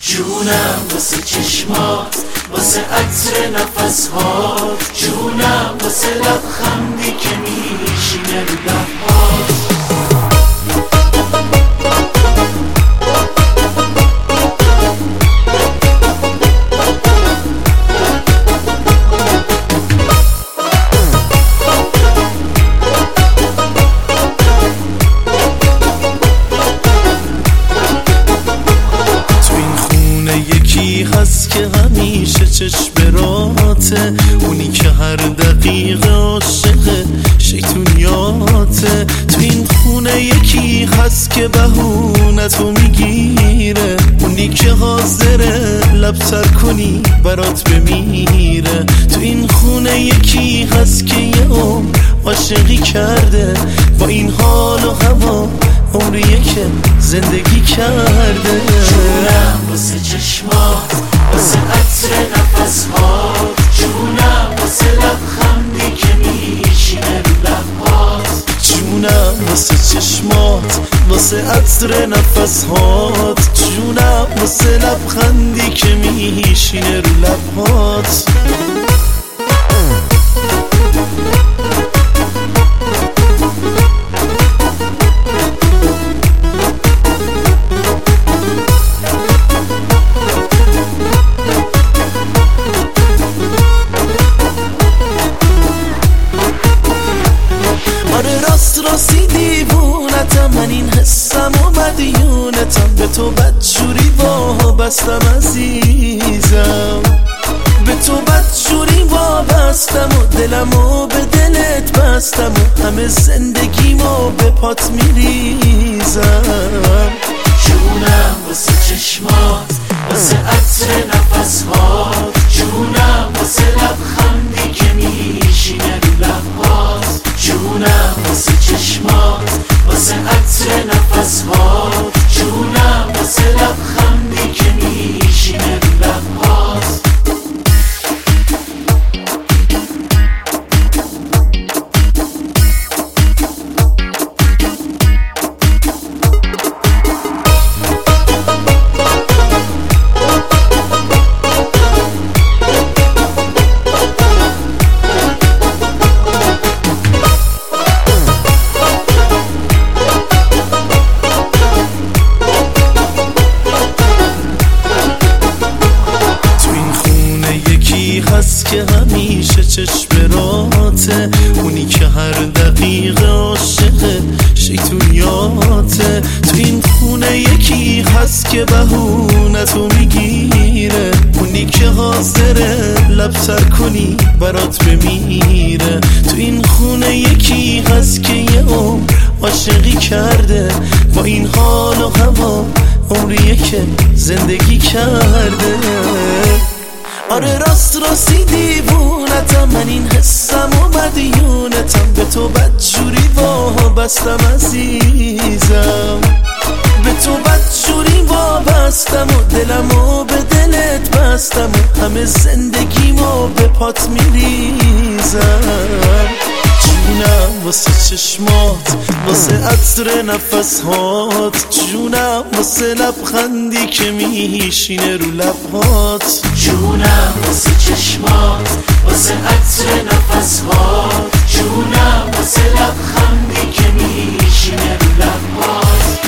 جونم واسه چشمات، واسه عطر نفسهات، جونم واسه لبخندی که میشینه رو لبهات. هست که همیشه چشم راته، اونی که هر دقیقه عاشق شیطونیاته. تو این خونه یکی هست که بهونتو میگیره، اونی که حاضره لب سر کنی برات بمیره. تو این خونه یکی هست که یه عمر عاشقی کرده، با این حال و هوا عمریه که زندگی کرده. جونم واسه چشمات، واسه عطر نفسهات، جونم واسه لبخندی که میشینه رو لبهات. جونم واسه چشمات، واسه عطر نفسهات، جونم واسه لبخندی که میشینه رو لبهات. راستی دیوونتم، من این حسم و مدیونتم، به تو بدجوری وابستم عزیزم، به تو بدجوری وابستم و دلمو به دلت بستم و همه زندگیمو به پات میریزم. جونم واسه چشمات، واسه عطر نفسهات، جونم واسه لبخندی که میشینه رو لبهات. جونم واسه چشمات، واسه عطر نفسهات، جونم واسه لبخندی که میشینه رو لبهات. هست که همیشه چشم راته، اونی که هر دقیقه عاشق شیطونیاته. تو این خونه یکی هست که بهونتو میگیره، اونی که حاضره لب سر کنی برات بمیره. تو این خونه یکی هست که یه عمر عاشقی کرده، با این حال و هوا عمریه که زندگی کرده. آره راستی دیوونتم، من این حسم و مدیونتم، به تو بدجوری وابستم عزیزم، به تو بدجوری وابستم و دلمو به دلت بستم و همه زندگیمو به پات میریزم. جونم واسه چشمات، واسه عطر نفسهات، جونم واسه لبخندی که میشینه رو لبهات. جونم واسه چشمات، واسه عطر نفسهات، جونم واسه لبخندی که میشینه رو لبهات.